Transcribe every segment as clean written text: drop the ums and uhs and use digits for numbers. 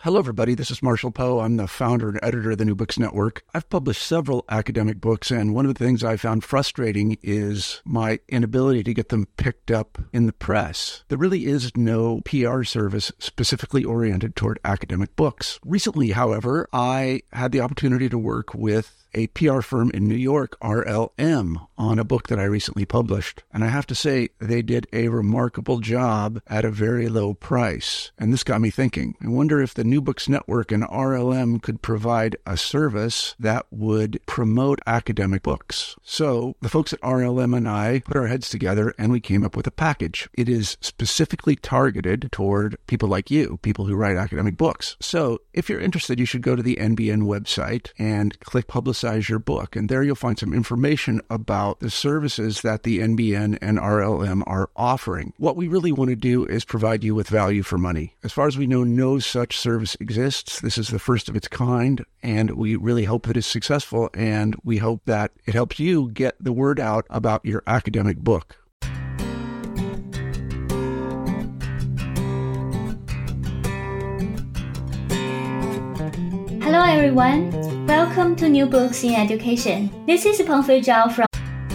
Hello, everybody. This is Marshall Poe. I'm the founder and editor of the New Books Network. I've published several academic books, and one of the things I found frustrating is my inability to get them picked up in the press. There really is no PR service specifically oriented toward academic books. Recently, however, I had the opportunity to work with a PR firm in New York, RLM, on a book that I recently published. And I have to say, they did a remarkable job at a very low price. And this got me thinking. I wonder if the New Books Network and RLM could provide a service that would promote academic books. So the folks at RLM and I put our heads together and we came up with a package. It is specifically targeted toward people like you, people who write academic books. So if you're interested, you should go to the NBN website and click Publicize Your Book. And there you'll find some information about the services that the NBN and RLM are offering. What we really want to do is provide you with value for money. As far as we know, no such service exists. This is the first of its kind, and we really hope that it's successful, and we hope that it helps you get the word out about your academic book. Hello everyone, welcome to New Books in Education. This is Pengfei Zhao from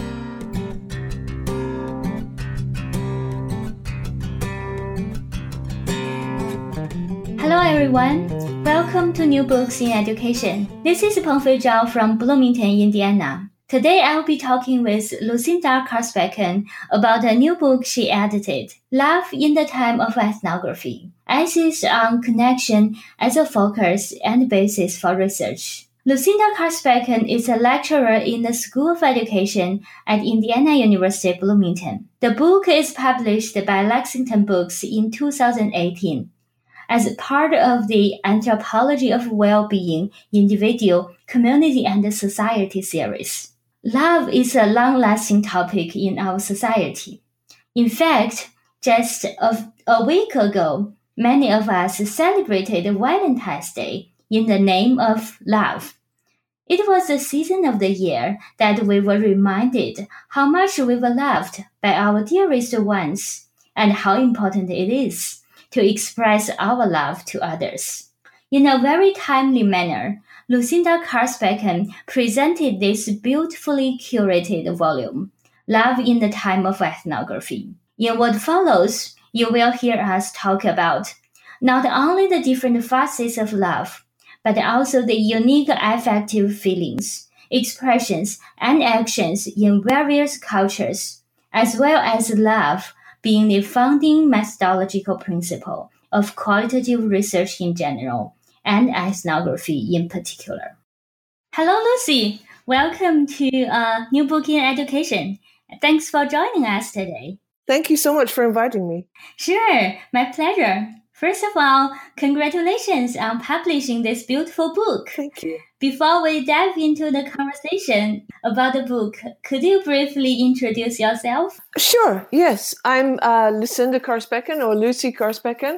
Hello everyone, welcome to New Books in Education. This is Pengfei Zhao from Bloomington, Indiana. Today I will be talking with Lucinda Karspeken about a new book she edited, Love in the Time of Ethnography, Emphasis on Connection as a Focus and Basis for Research. Lucinda Karspeken is a lecturer in the School of Education at Indiana University, Bloomington. The book is published by Lexington Books in 2018 as part of the Anthropology of Well-Being, Individual, Community, and Society series. Love is a long-lasting topic in our society. In fact, just a week ago, many of us celebrated Valentine's Day in the name of love. It was the season of the year that we were reminded how much we were loved by our dearest ones and how important it is to express our love to others. In a very timely manner, Lucinda Karspeken presented this beautifully curated volume, Love in the Time of Ethnography. In what follows, you will hear us talk about not only the different facets of love, but also the unique affective feelings, expressions, and actions in various cultures, as well as love being the founding methodological principle of qualitative research in general, and ethnography in particular. Hello, Lucy. Welcome to New Book in Education. Thanks for joining us today. Thank you so much for inviting me. Sure, my pleasure. First of all, congratulations on publishing this beautiful book. Thank you. Before we dive into the conversation about the book, could you briefly introduce yourself? Sure, yes. I'm Lucinda Karspeken, or Lucy Karspeken.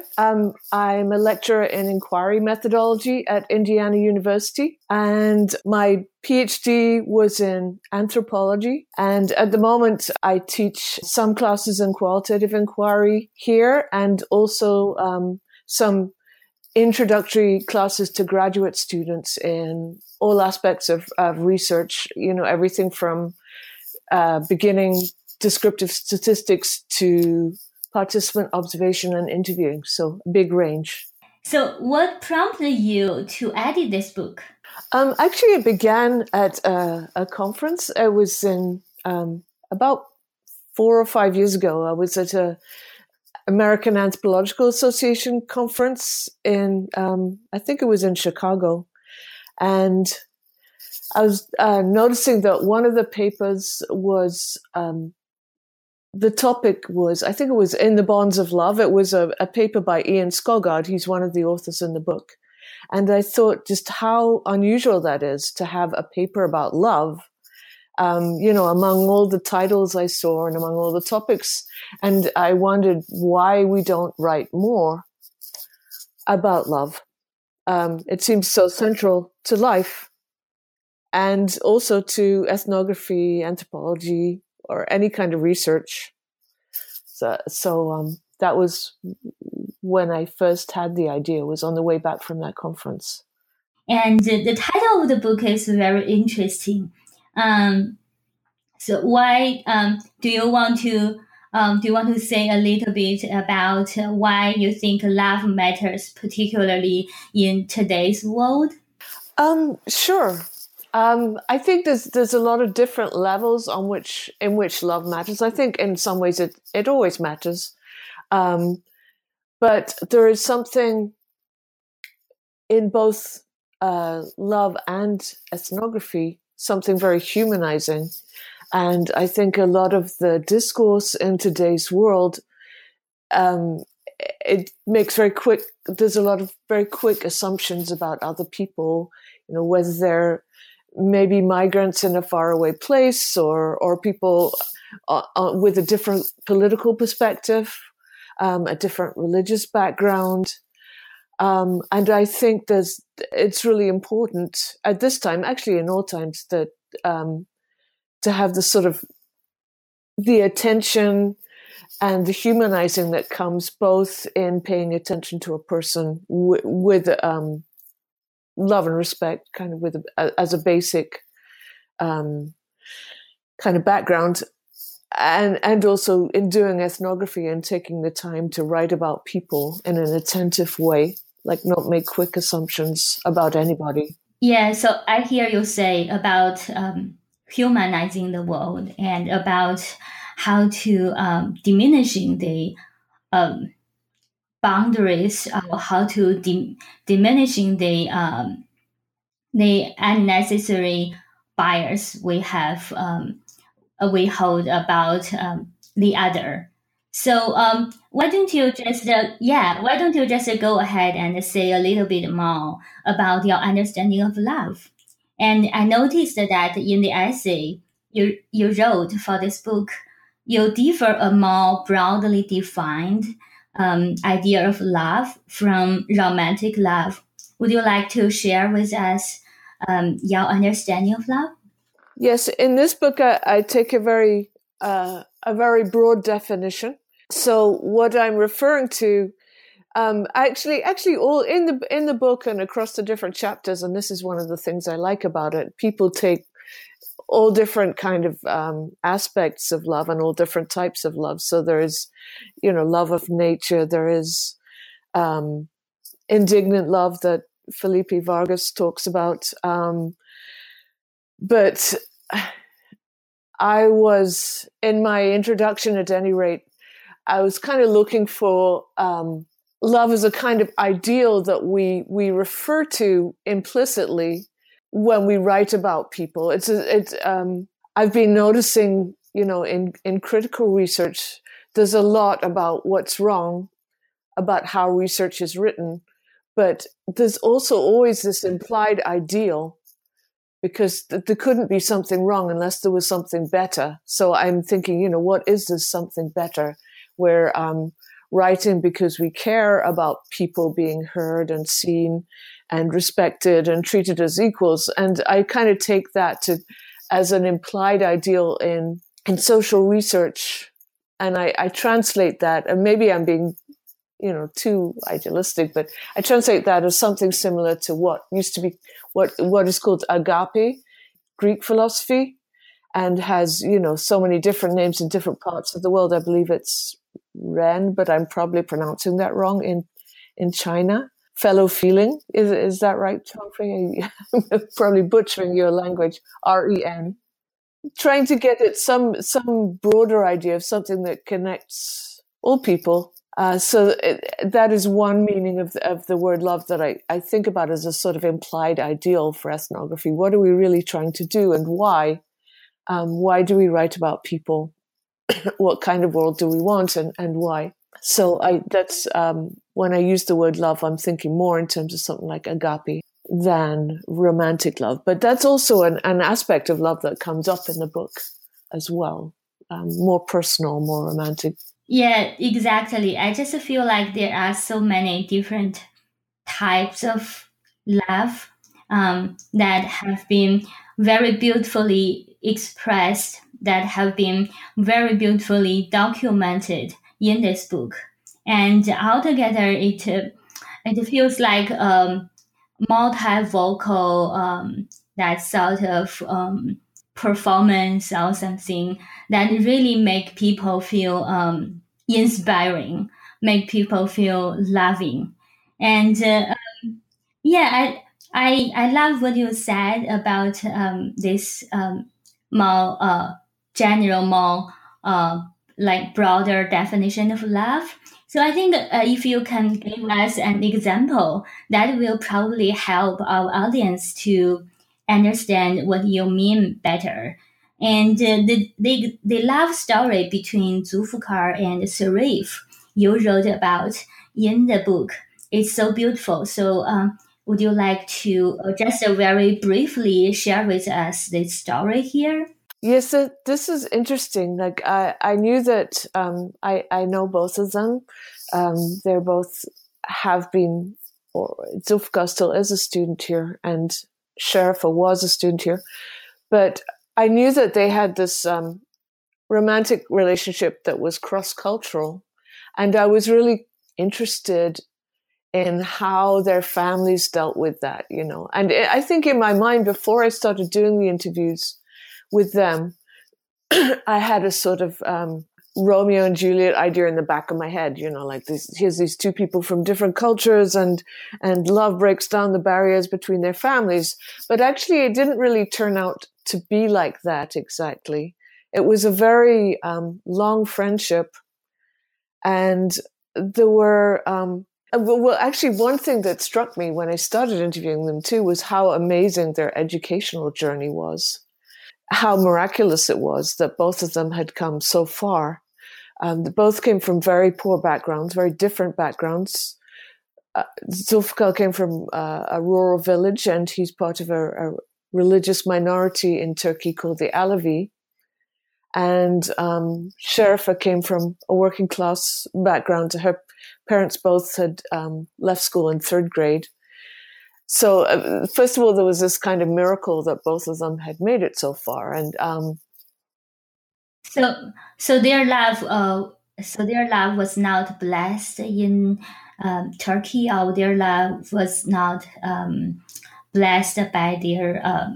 I'm a lecturer in inquiry methodology at Indiana University, and my PhD was in anthropology. And at the moment, I teach some classes in qualitative inquiry here, and also some introductory classes to graduate students in all aspects of research, everything from beginning descriptive statistics to participant observation and interviewing. So a big range. So what prompted you to edit this book? Actually, it began at a conference. I was in about 4 or 5 years ago. I was at a American Anthropological Association conference in, I think it was in Chicago. And I was noticing that one of the papers was, the topic was, I think it was In the Bonds of Love. It was a paper by Ian Skogard. He's one of the authors in the book. And I thought just how unusual that is to have a paper about love, among all the titles I saw and among all the topics. And I wondered why we don't write more about love. It seems so central to life and also to ethnography, anthropology, or any kind of research. So that was when I first had the idea, was on the way back from that conference. And the title of the book is very interesting. So why do you want to say a little bit about why you think love matters, particularly in today's world? Sure. I think there's a lot of different levels in which love matters. I think in some ways it always matters, but there is something in both love and ethnography, something very humanizing. And I think a lot of the discourse in today's world, it makes there's a lot of very quick assumptions about other people, whether they're maybe migrants in a faraway place or people with a different political perspective, a different religious background. And I think it's really important at this time, actually in all times, that to have the sort of the attention and the humanizing that comes both in paying attention to a person with love and respect, kind of as a basic kind of background, and also in doing ethnography and taking the time to write about people in an attentive way, like not make quick assumptions about anybody. Yeah, so I hear you say about humanizing the world and about how to diminishing the boundaries, or how to diminishing the unnecessary bias we have we hold about the other. So why don't you just go ahead and say a little bit more about your understanding of love? And I noticed that in the essay you wrote for this book, you differ a more broadly defined idea of love from romantic love. Would you like to share with us your understanding of love? Yes, in this book, I take a very broad definition. So what I'm referring to, actually, all in the book and across the different chapters, and this is one of the things I like about it. People take all different kind of aspects of love and all different types of love. So there is, love of nature. There is indignant love that Felipe Vargas talks about. But I was, in my introduction at any rate, I was kind of looking for love as a kind of ideal that we refer to implicitly when we write about people. I've been noticing, in critical research, there's a lot about what's wrong, about how research is written, but there's also always this implied ideal, because there couldn't be something wrong unless there was something better. So I'm thinking, what is this something better? We're writing because we care about people being heard and seen and respected and treated as equals. And I kind of take that as an implied ideal in social research. And I translate that, and maybe I'm being, too idealistic, but I translate that as something similar to what used to be what is called agape, Greek philosophy, and has, so many different names in different parts of the world. I believe it's Ren, but I'm probably pronouncing that wrong in China. Fellow feeling, is that right, Chongfei? I'm probably butchering your language. REN. Trying to get at some broader idea of something that connects all people. So that is one meaning of the word love that I think about as a sort of implied ideal for ethnography. What are we really trying to do, and why? Why do we write about people? What kind of world do we want, and why? So that's when I use the word love, I'm thinking more in terms of something like agape than romantic love. But that's also an aspect of love that comes up in the book as well, more personal, more romantic. Yeah, exactly. I just feel like there are so many different types of love that have been very beautifully expressed, that have been very beautifully documented in this book. and altogether it feels like multi-vocal that sort of performance or something that really make people feel inspiring, make people feel loving. And yeah, I love what you said about this more general, more like broader definition of love. So I think if you can give us an example, that will probably help our audience to understand what you mean better. And the love story between Zulfikar and Sharif you wrote about in the book is so beautiful. So would you like to just very briefly share with us this story here? Yes, this is interesting. Like I knew that I know both of them. They're both have been, or Zulfikar still is a student here, and Sharifa was a student here. But I knew that they had this romantic relationship that was cross-cultural, and I was really interested in how their families dealt with that, you know. And I think in my mind, before I started doing the interviews with them, I had a sort of Romeo and Juliet idea in the back of my head, you know, like here's these two people from different cultures and love breaks down the barriers between their families. But actually, it didn't really turn out to be like that exactly. It was a very long friendship. And there were, well, actually, one thing that struck me when I started interviewing them too was how amazing their educational journey was. How miraculous it was that both of them had come so far. They both came from very poor backgrounds, very different backgrounds. Zulfikar came from a rural village, and he's part of a religious minority in Turkey called the Alevi. And Sharifa came from a working class background. Her parents both had left school in third grade. So first of all, there was this kind of miracle that both of them had made it so far, and so their love was not blessed in Turkey, or their love was not blessed by their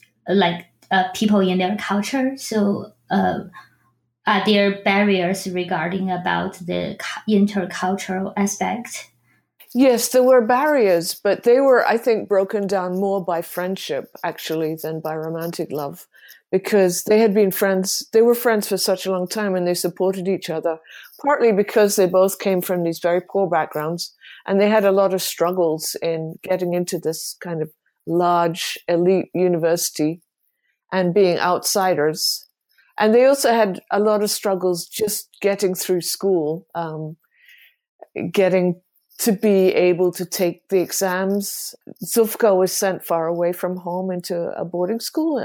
people in their culture. So are there barriers regarding about the intercultural aspect? Yes, there were barriers, but they were, I think, broken down more by friendship, actually, than by romantic love, because they had been friends. They were friends for such a long time, and they supported each other, partly because they both came from these very poor backgrounds, and they had a lot of struggles in getting into this kind of large elite university and being outsiders. And they also had a lot of struggles just getting through school, getting to be able to take the exams. Zulfikar was sent far away from home into a boarding school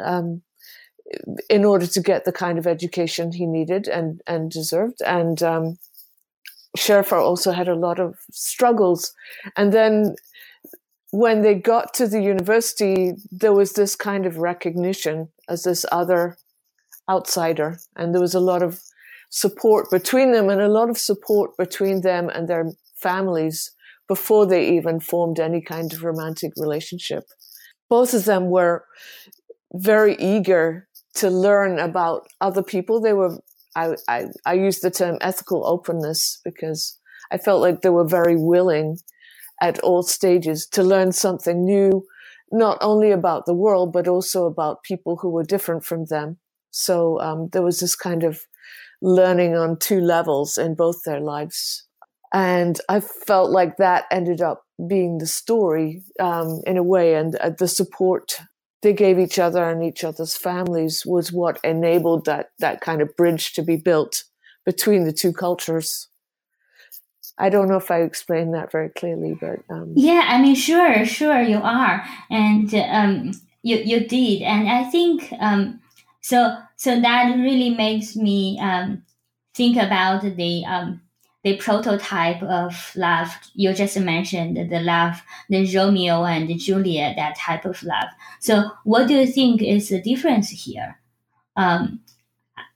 in order to get the kind of education he needed and deserved. And Sharifa also had a lot of struggles. And then when they got to the university, there was this kind of recognition as this other outsider. And there was a lot of support between them, and a lot of support between them and their families before they even formed any kind of romantic relationship. Both of them were very eager to learn about other people. They were, I use the term ethical openness because I felt like they were very willing at all stages to learn something new, not only about the world, but also about people who were different from them. So there was this kind of learning on two levels in both their lives. And I felt like that ended up being the story in a way. And the support they gave each other and each other's families was what enabled that kind of bridge to be built between the two cultures. I don't know if I explained that very clearly, but yeah, I mean, sure, you are, and you did, and I think so that really makes me think about the prototype of love you just mentioned, the Romeo and Juliet, that type of love. So what do you think is the difference here?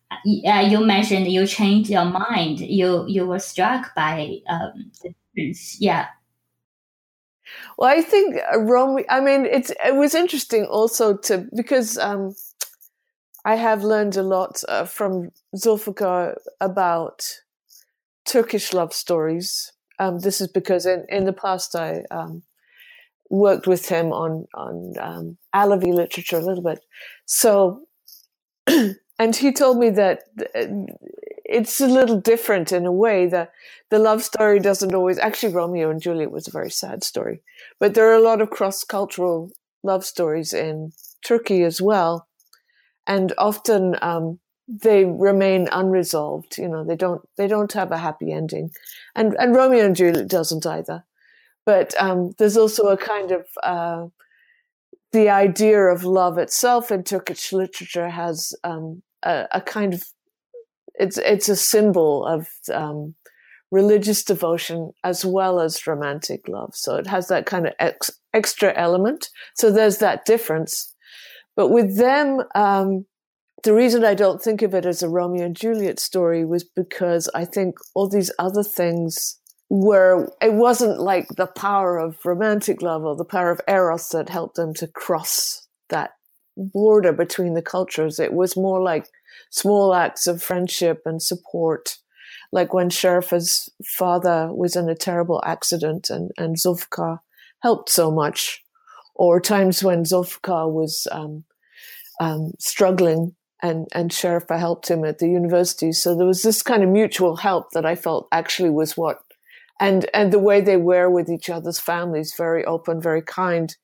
you mentioned you changed your mind. You were struck by the difference. Yeah. Well, I think Romeo. I mean, it was interesting also because I have learned a lot from Zulfikar about Turkish love stories. This is because in the past I worked with him on Alavi literature a little bit. So, and he told me that it's a little different in a way that the love story doesn't always, actually Romeo and Juliet was a very sad story, but there are a lot of cross-cultural love stories in Turkey as well. And often, they remain unresolved. You know, they don't have a happy ending. And Romeo and Juliet doesn't either. But, there's also a kind of, the idea of love itself in Turkish literature has, a kind of, it's a symbol of religious devotion as well as romantic love. So it has that kind of extra element. So there's that difference. But with them, the reason I don't think of it as a Romeo and Juliet story was because I think all these other things it wasn't like the power of romantic love or the power of Eros that helped them to cross that border between the cultures. It was more like small acts of friendship and support, like when Sherif's father was in a terrible accident and Zulfikar helped so much, or times when Zulfikar was struggling and Sherifa helped him at the university. So there was this kind of mutual help that I felt actually was what, and the way they were with each other's families, very open, very kind.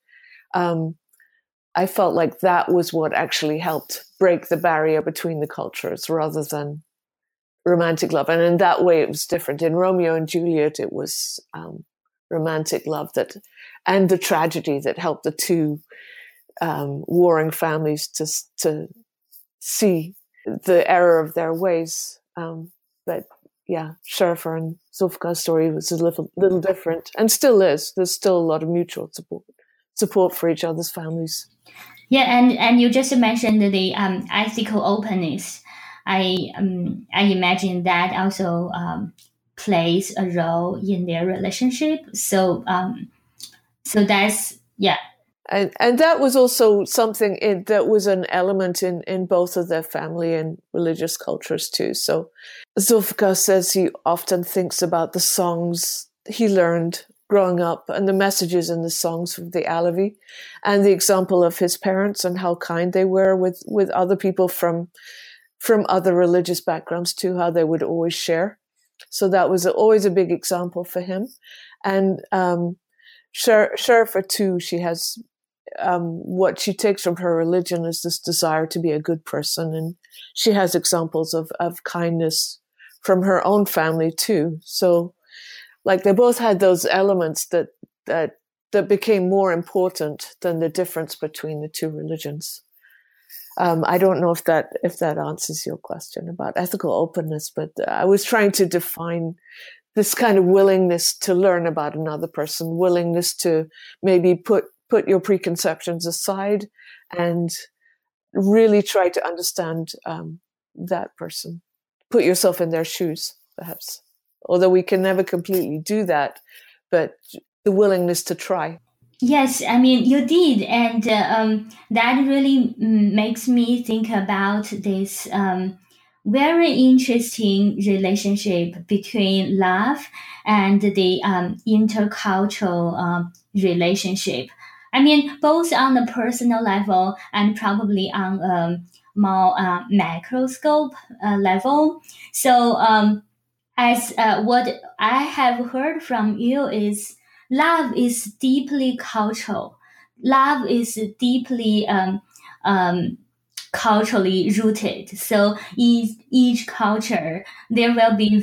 I felt like that was what actually helped break the barrier between the cultures rather than romantic love. And in that way, it was different. In Romeo and Juliet, it was romantic love and the tragedy that helped the two warring families to see the error of their ways. But yeah, Sherifa and Zulfikar's story was a little different, and still is. There's still a lot of mutual support for each other's families. Yeah, and you just mentioned the ethical openness. I imagine that also plays a role in their relationship. So that's yeah. And that was also something that was an element in both of their family and religious cultures too. So Zulfikar says he often thinks about the songs he learned growing up and the messages in the songs of the Alavi and the example of his parents and how kind they were with other people from other religious backgrounds too, how they would always share. So that was always a big example for him. And Sherifa too, she has what she takes from her religion is this desire to be a good person, and she has examples of kindness from her own family too. So, like, they both had those elements that became more important than the difference between the two religions. I don't know if that answers your question about ethical openness, but I was trying to define this kind of willingness to learn about another person, willingness to maybe put your preconceptions aside and really try to understand that person. Put yourself in their shoes, perhaps. Although we can never completely do that, but the willingness to try. Yes, I mean, you did. And that really makes me think about this very interesting relationship between love and the intercultural relationship. I mean, both on the personal level and probably on a more macroscope level. So, as what I have heard from you is love is deeply cultural. Love is deeply culturally rooted. So each culture, there will be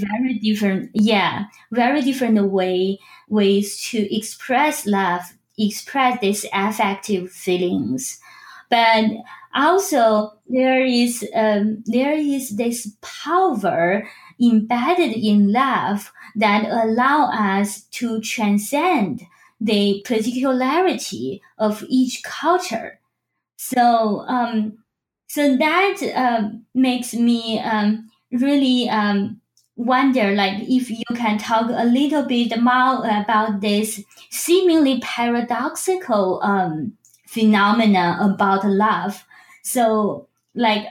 very different ways to express love, express these affective feelings. But also there is this power embedded in love that allow us to transcend the particularity of each culture. So So that makes me really wonder, like, if you can talk a little bit more about this seemingly paradoxical phenomena about love. So, like,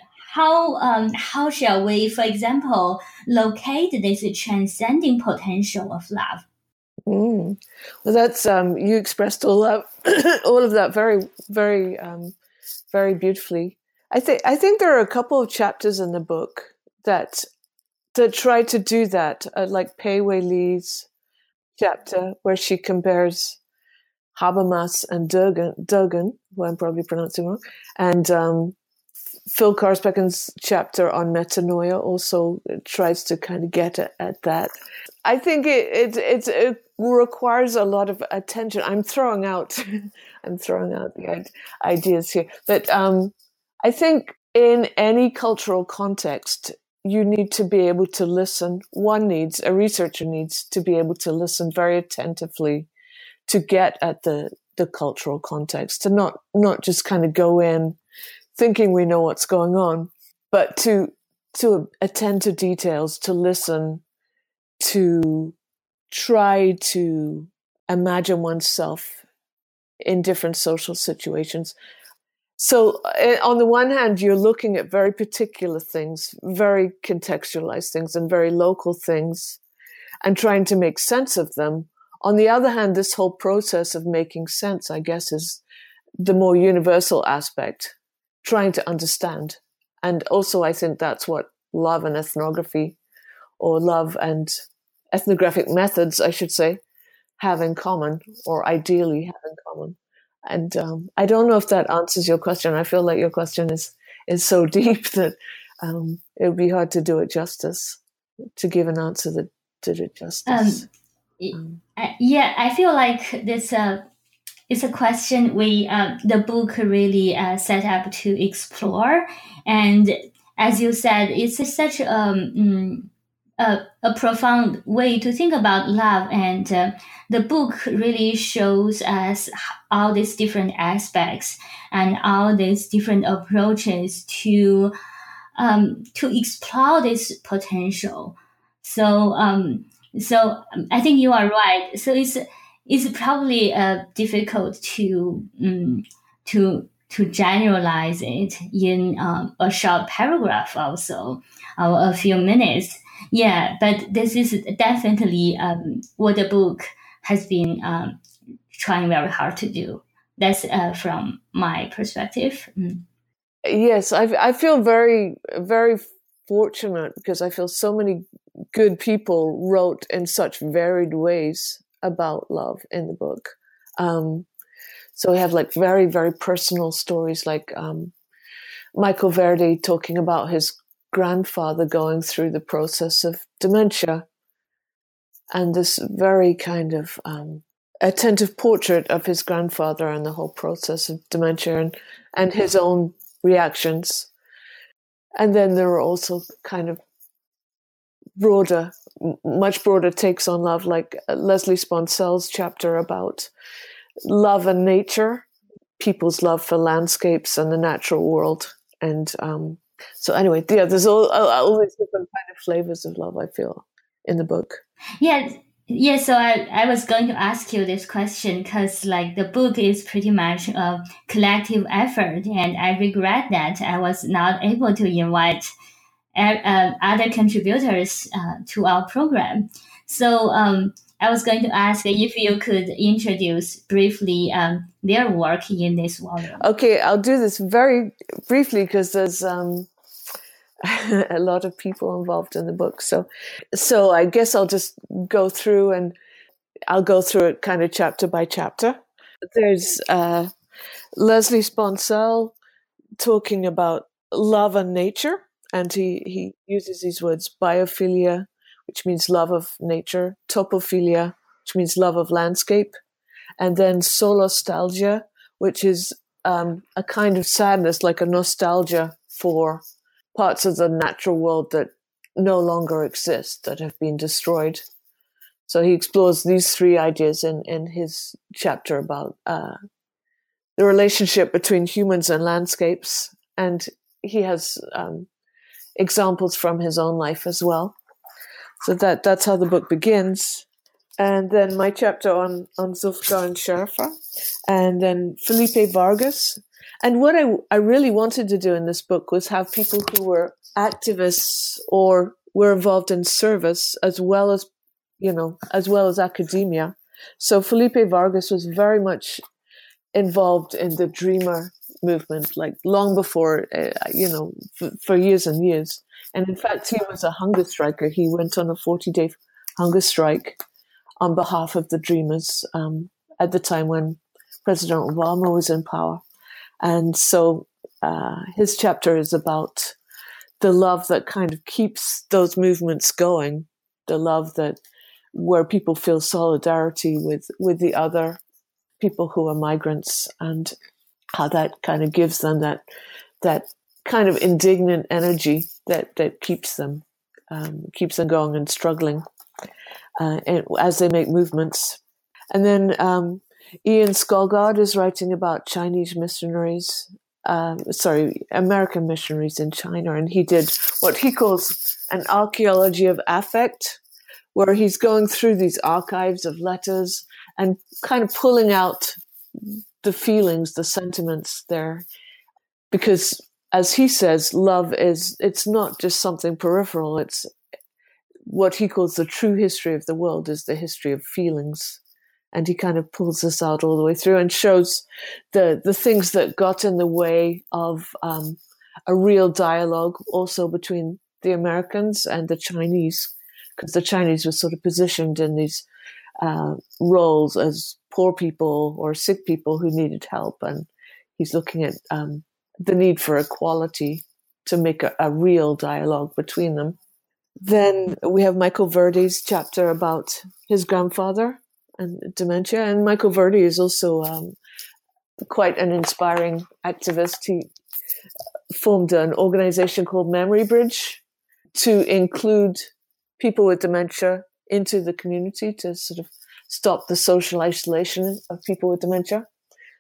how shall we, for example, locate this transcending potential of love? Well, that's you expressed all that, all of that very, very, very beautifully. I think there are a couple of chapters in the book that try to do that, like Pei Wei Li's chapter where she compares Habermas and Dogen, who I'm probably pronouncing wrong, and Phil Karspecken's chapter on metanoia also tries to kind of get at that. I think it requires a lot of attention. I'm throwing out the ideas here, but I think in any cultural context, you need to be able to listen. A researcher needs to be able to listen very attentively to get at the cultural context, to not just kind of go in thinking we know what's going on, but to attend to details, to listen, to try to imagine oneself in different social situations. So on the one hand, you're looking at very particular things, very contextualized things and very local things and trying to make sense of them. On the other hand, this whole process of making sense, I guess, is the more universal aspect, trying to understand. And also, I think that's what love and ethnography, or love and ethnographic methods, I should say, have in common, or ideally have in common. And I don't know if that answers your question. I feel like your question is so deep that it would be hard to do it justice, to give an answer that did it justice. Yeah, I feel like this it's a question the book really set up to explore, and as you said, it's such a profound way to think about love, and the book really shows us all these different aspects and all these different approaches to explore this potential. So I think you are right. So it's probably difficult to generalize it in a short paragraph also, or a few minutes. Yeah, but this is definitely what the book has been trying very hard to do. That's from my perspective. Yes, I feel very, very fortunate because I feel so many good people wrote in such varied ways about love in the book. So we have like very, very personal stories, like Michael Verdi talking about his grandfather going through the process of dementia, and this very kind of attentive portrait of his grandfather and the whole process of dementia and his own reactions. And then there are also kind of much broader takes on love, like Leslie Sponcell's chapter about love and nature, people's love for landscapes and the natural world. And so anyway, yeah, there's all these different kind of flavors of love, I feel, in the book. Yeah, so I was going to ask you this question because, like, the book is pretty much a collective effort, and I regret that I was not able to invite other contributors to our program. So I was going to ask if you could introduce briefly their work in this volume. Okay, I'll do this very briefly because there's a lot of people involved in the book. So I guess I'll just go through it kind of chapter by chapter. There's Leslie Sponcell talking about love and nature, and he uses these words: biophilia, which means love of nature; topophilia, which means love of landscape; and then solostalgia, which is a kind of sadness, like a nostalgia for parts of the natural world that no longer exist, that have been destroyed. So he explores these three ideas in his chapter about the relationship between humans and landscapes. And he has examples from his own life as well. So that's how the book begins. And then my chapter on Zulfikar and Sharifa, and then Felipe Vargas. And what I really wanted to do in this book was have people who were activists or were involved in service as well as academia. So Felipe Vargas was very much involved in the Dreamer movement, like long before, for years and years. And in fact, he was a hunger striker. He went on a 40-day hunger strike on behalf of the Dreamers at the time when President Obama was in power. And so his chapter is about the love that kind of keeps those movements going, the love that where people feel solidarity with the other people who are migrants, and how that kind of gives them that kind of indignant energy that keeps them going and struggling and as they make movements. And then Ian Skolgard is writing about Chinese missionaries, American missionaries in China, and he did what he calls an archaeology of affect, where he's going through these archives of letters and kind of pulling out the feelings, the sentiments there. Because as he says, love it's not just something peripheral. It's what he calls the true history of the world is the history of feelings. And he kind of pulls this out all the way through and shows the things that got in the way of a real dialogue also between the Americans and the Chinese, because the Chinese were sort of positioned in these roles as poor people or sick people who needed help. And he's looking at the need for equality to make a real dialogue between them. Then we have Michael Verdi's chapter about his grandfather and dementia. And Michael Verdi is also quite an inspiring activist. He formed an organization called Memory Bridge to include people with dementia into the community to sort of stop the social isolation of people with dementia.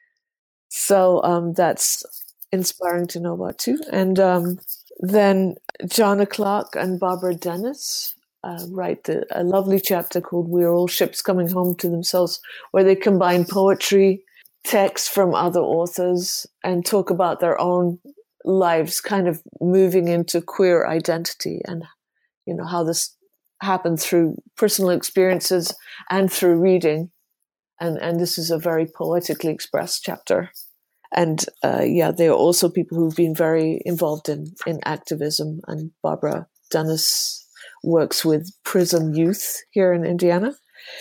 So that's inspiring to know about too. And then Jana Clark and Barbara Dennis write a lovely chapter called "We're All Ships Coming Home to Themselves," where they combine poetry, text from other authors, and talk about their own lives kind of moving into queer identity, and how this happened through personal experiences and through reading. And this is a very poetically expressed chapter. And there are also people who've been very involved in activism, and Barbara Dennis works with Prism Youth here in Indiana.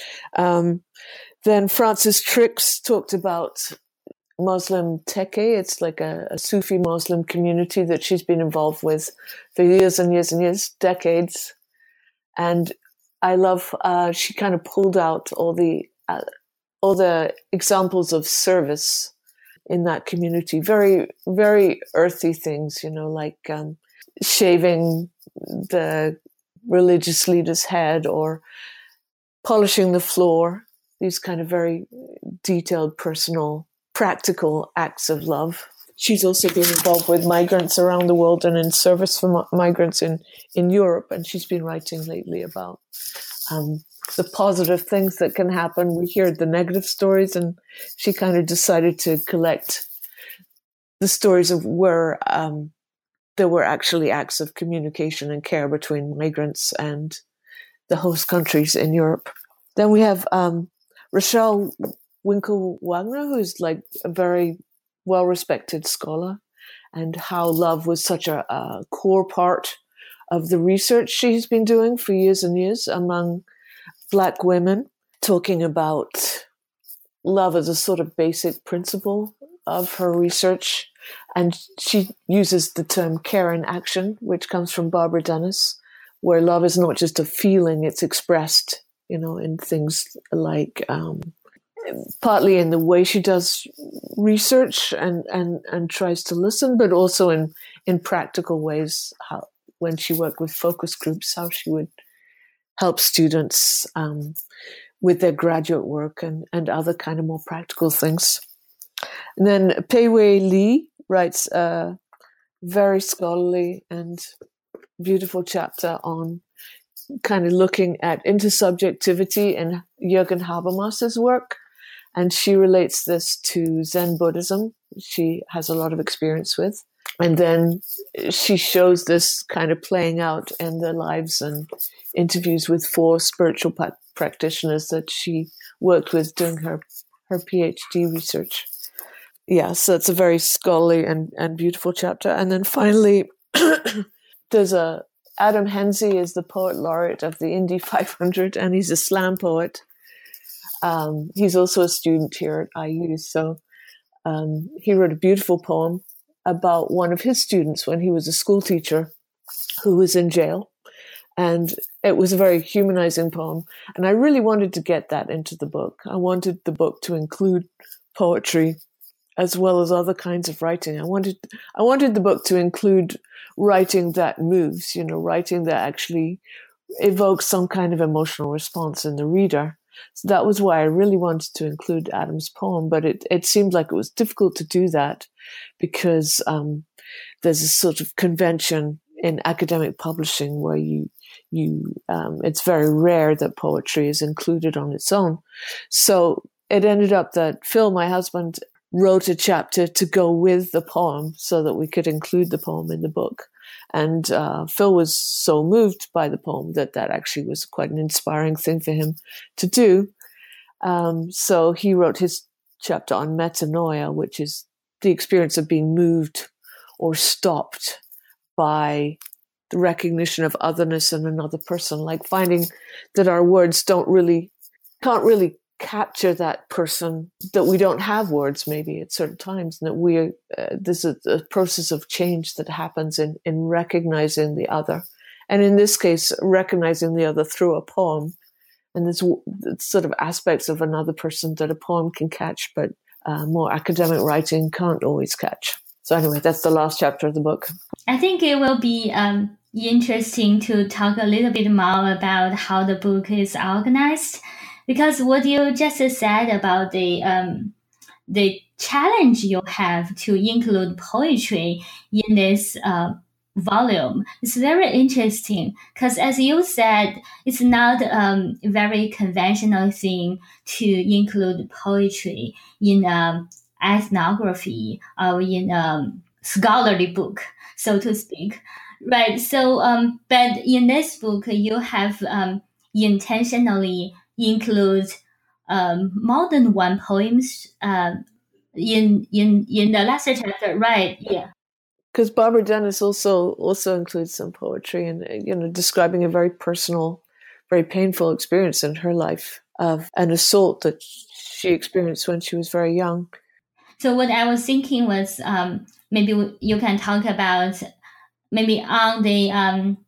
Then Frances Trix talked about Muslim Teke. It's like a Sufi Muslim community that she's been involved with for years and years and years, decades. And I love, she kind of pulled out all the examples of service in that community. Very, very earthy things, like shaving the religious leader's head or polishing the floor. These kind of very detailed, personal, practical acts of love. She's also been involved with migrants around the world and in service for migrants in Europe. And she's been writing lately about the positive things that can happen. We hear the negative stories, and she kind of decided to collect the stories of where there were actually acts of communication and care between migrants and the host countries in Europe. Then we have Rochelle Winkle-Wagner, who's like a very well-respected scholar, and how love was such a core part of the research she's been doing for years and years among Black women, talking about love as a sort of basic principle of her research. And she uses the term care in action, which comes from Barbara Dennis, where love is not just a feeling, it's expressed, in things like partly in the way she does research and tries to listen, but also in practical ways, how when she worked with focus groups, how she would help students with their graduate work and other kind of more practical things. And then Pei Wei Li writes a very scholarly and beautiful chapter on kind of looking at intersubjectivity in Jürgen Habermas's work. And she relates this to Zen Buddhism. She has a lot of experience with. And then she shows this kind of playing out in the lives and interviews with 4 spiritual practitioners that she worked with doing her PhD research. Yeah, so it's a very scholarly and beautiful chapter. And then finally, there's Adam Henze is the poet laureate of the Indy 500, and he's a slam poet. He's also a student here at IU. So he wrote a beautiful poem about one of his students when he was a school teacher who was in jail. And it was a very humanizing poem. And I really wanted to get that into the book. I wanted the book to include poetry as well as other kinds of writing. I wanted the book to include writing that moves, writing that actually evokes some kind of emotional response in the reader. So that was why I really wanted to include Adam's poem, but it seemed like it was difficult to do that because there's a sort of convention in academic publishing where it's very rare that poetry is included on its own. So it ended up that Phil, my husband, wrote a chapter to go with the poem so that we could include the poem in the book. And Phil was so moved by the poem that actually was quite an inspiring thing for him to do. So he wrote his chapter on metanoia, which is the experience of being moved or stopped by the recognition of otherness in another person, like finding that our words can't really capture that person, that we don't have words maybe at certain times, and that this is a process of change that happens in recognizing the other. And in this case, recognizing the other through a poem. And there's sort of aspects of another person that a poem can catch, but more academic writing can't always catch. So anyway, that's the last chapter of the book. I think it will be interesting to talk a little bit more about how the book is organized, because what you just said about the challenge you have to include poetry in this volume is very interesting, because as you said, it's not a very conventional thing to include poetry in ethnography or in a scholarly book, so to speak. Right. So, but in this book, you have intentionally include more than one poems in the last chapter, right? Yeah. Because Barbara Dennis also includes some poetry and describing a very personal, very painful experience in her life of an assault that she experienced when she was very young. So what I was thinking was maybe you can talk about maybe on the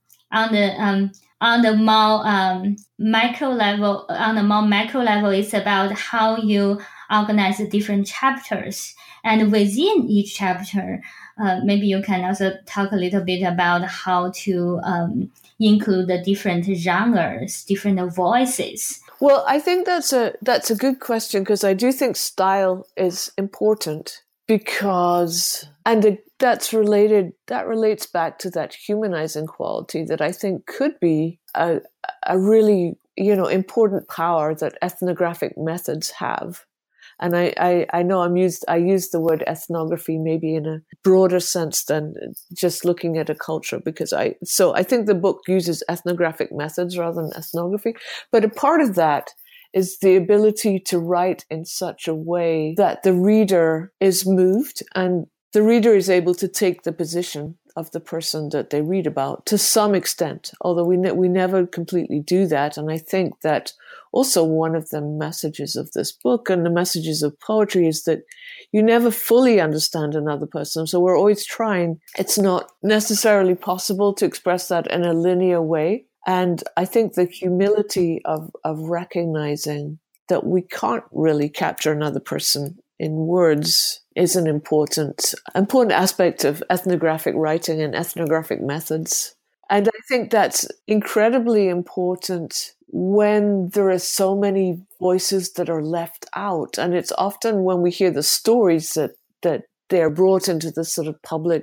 more micro level, on the more macro level, it's about how you organize the different chapters, and within each chapter, maybe you can also talk a little bit about how to include the different genres, different voices. Well, I think that's a good question, because I do think style is important, because that relates back to that humanizing quality that I think could be a really important power that ethnographic methods have. And I know I use the word ethnography maybe in a broader sense than just looking at a culture, because I think the book uses ethnographic methods rather than ethnography. But a part of that is the ability to write in such a way that the reader is moved and the reader is able to take the position of the person that they read about to some extent, although we never completely do that. And I think that also one of the messages of this book and the messages of poetry is that you never fully understand another person. So we're always trying. It's not necessarily possible to express that in a linear way. And I think the humility of recognizing that we can't really capture another person in words is an important aspect of ethnographic writing and ethnographic methods. And I think that's incredibly important when there are so many voices that are left out. And it's often when we hear the stories that they're brought into this sort of public,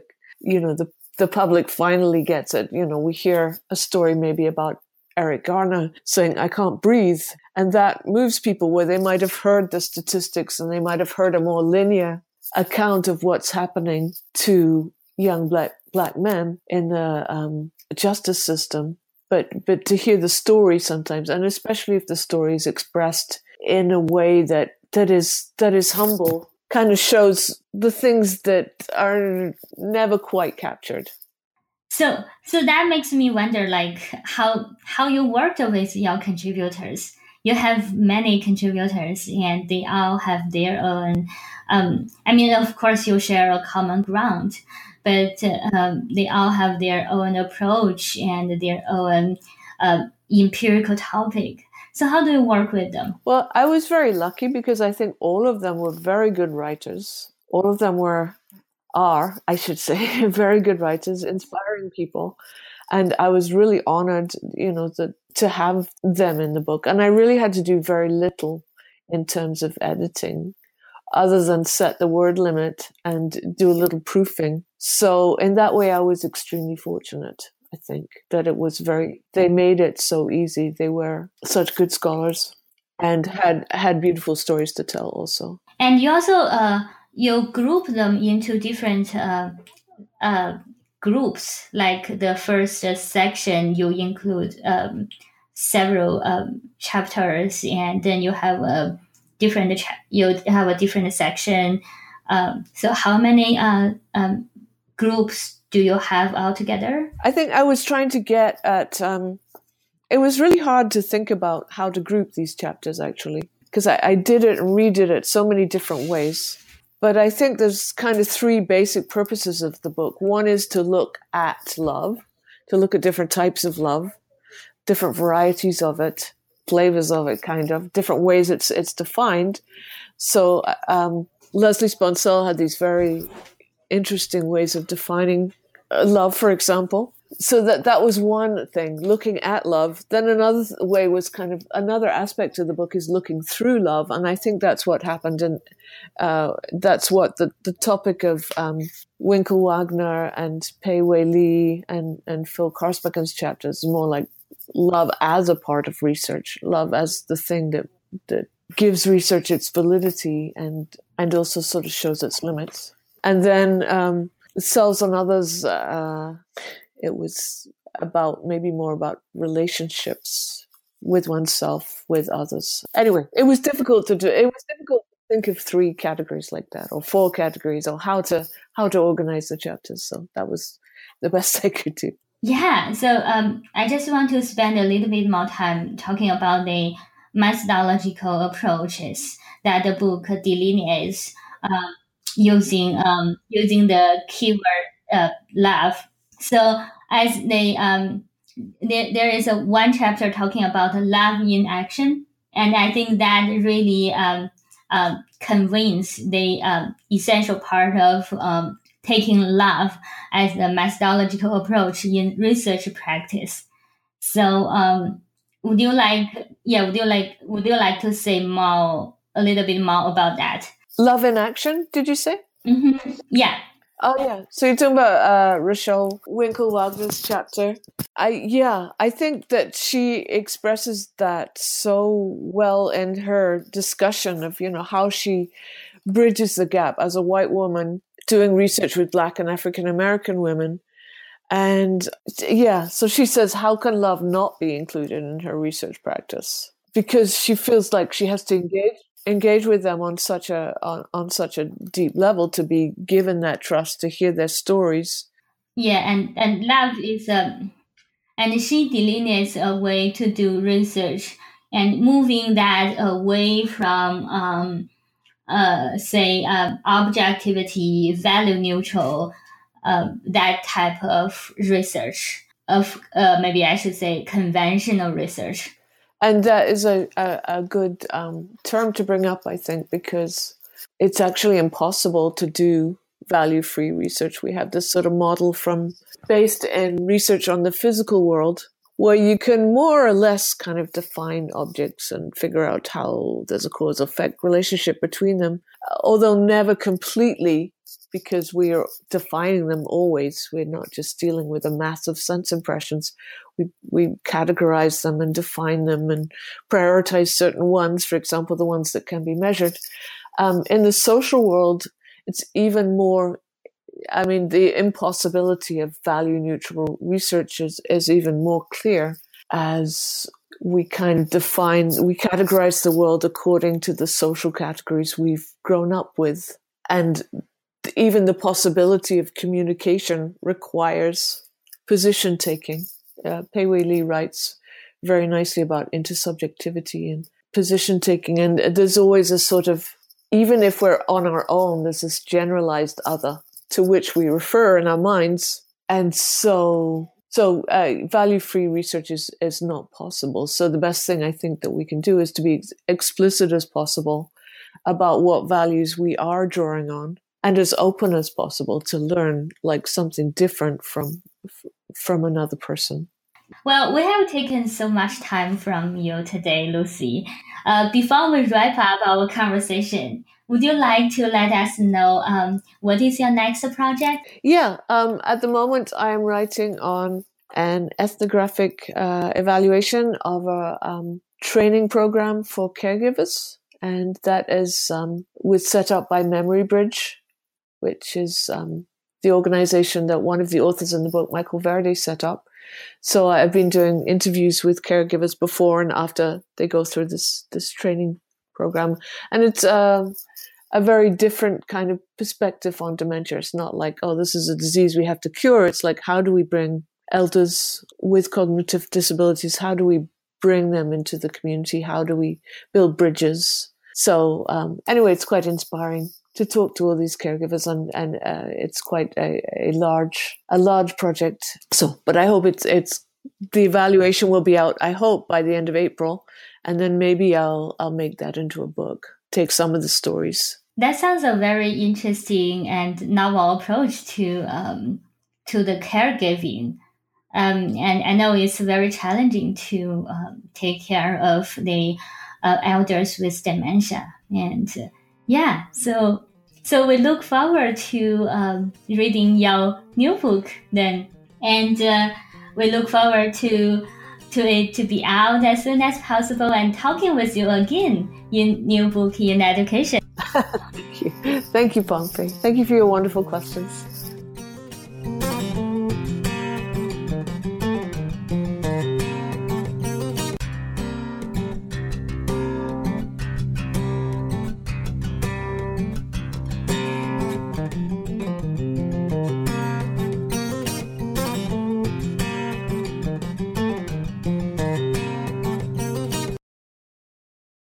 the public finally gets it. We hear a story maybe about Eric Garner saying, "I can't breathe." And that moves people where they might have heard the statistics and they might have heard a more linear account of what's happening to young black men in the justice system. But to hear the story sometimes, and especially if the story is expressed in a way that is humble, kind of shows the things that are never quite captured. So that makes me wonder, like, how you worked with your contributors. You have many contributors, and they all have their own. Of course, you share a common ground, but they all have their own approach and their own empirical topic. So how do you work with them? Well, I was very lucky because I think all of them were very good writers. All of them are, I should say, very good writers, inspiring people. And I was really honored, to have them in the book. And I really had to do very little in terms of editing, other than set the word limit and do a little proofing. So in that way, I was extremely fortunate. I think that they made it so easy. They were such good scholars and had beautiful stories to tell also. And you also, you group them into different groups. Like the first section, you include several chapters, and then you have a different section. So how many groups do you have altogether? I think I was trying to get at, it was really hard to think about how to group these chapters, actually, because I did it and redid it so many different ways. But I think there's kind of three basic purposes of the book. One is to look at love, to look at different types of love, different varieties of it, flavors of it, kind of, different ways it's defined. So Leslie Sponcel had these very interesting ways of defining love, for example. So that was one thing, looking at love. Then another way was kind of another aspect of the book is looking through love. And I think that's what happened. And that's what the topic of Winkle Wagner and Pei Wei Li and Phil Karsbecken's chapters is more like love as a part of research, love as the thing that gives research its validity and also sort of shows its limits. And then Cells and Others, it was maybe more about relationships with oneself, with others. Anyway, it was difficult to do. It was difficult to think of three categories like that, or four categories, or how to organize the chapters. So that was the best I could do. Yeah. So I just want to spend a little bit more time talking about the methodological approaches that the book delineates. Using the keyword love. So as there is one chapter talking about love in action, and I think that really conveys the essential part of taking love as the methodological approach in research practice. So would you like to say a little bit more about that? Love in Action, did you say? Mm-hmm. Yeah. Oh, yeah. So you're talking about Rochelle Winkle Wagner's chapter. I think that she expresses that so well in her discussion of, how she bridges the gap as a white woman doing research with Black and African American women. And yeah, so she says, how can love not be included in her research practice? Because she feels like she has to engage with them on such a deep level to be given that trust to hear their stories. Yeah, and love is and she delineates a way to do research and moving that away from objectivity, value neutral, that type of research of maybe I should say conventional research. And that is a good term to bring up, I think, because it's actually impossible to do value-free research. We have this sort of model based in research on the physical world, where you can more or less kind of define objects and figure out how there's a cause-effect relationship between them, although never completely because we are defining them always. We're not just dealing with a mass of sense impressions. We categorize them and define them and prioritize certain ones, for example, the ones that can be measured. In the social world, it's even more, the impossibility of value neutral research is even more clear as we kind of categorize the world according to the social categories we've grown up with. And even the possibility of communication requires position taking. Pei Wei Li writes very nicely about intersubjectivity and position taking. And there's always a sort of, even if we're on our own, there's this generalized other to which we refer in our minds. And so value-free research is not possible. So the best thing I think that we can do is to be explicit as possible about what values we are drawing on, and as open as possible to learn like something different from another person. Well, we have taken so much time from you today, Lucy. Before we wrap up our conversation, would you like to let us know what is your next project? Yeah, at the moment I am writing on an ethnographic evaluation of a training program for caregivers, and that is was set up by Memory Bridge, which is the organization that one of the authors in the book, Michael Verde, set up. So I've been doing interviews with caregivers before and after they go through this training program. And it's a very different kind of perspective on dementia. It's not like, oh, this is a disease we have to cure. It's like, how do we bring elders with cognitive disabilities, how do we bring them into the community? How do we build bridges? So anyway, it's quite inspiring to talk to all these caregivers, and it's quite a large project. So, but I hope it's the evaluation will be out, I hope, by the end of April, and then maybe I'll make that into a book. Take some of the stories. That sounds a very interesting and novel approach to the caregiving. And I know it's very challenging to take care of the elders with dementia. And so we look forward to reading your new book then. And we look forward to it to be out as soon as possible and talking with you again in New Book in Education. Thank you, Peng Fei. Thank you for your wonderful questions.